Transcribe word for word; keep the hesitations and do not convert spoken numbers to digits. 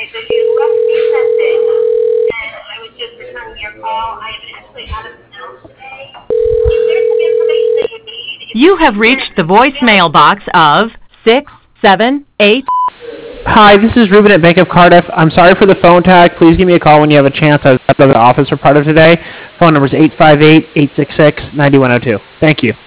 so you left me a message, and I was just returning your call. I am actually out of town today. If there's some information that you need, if You have reached the voicemail box of six seven eight. Hi, this is Ruben at Bank of Cardiff. I'm sorry for the phone tag. Please give me a call when you have a chance. I was out of the office for part of today. Phone number is eight five eight, eight six six, nine one zero two. Thank you.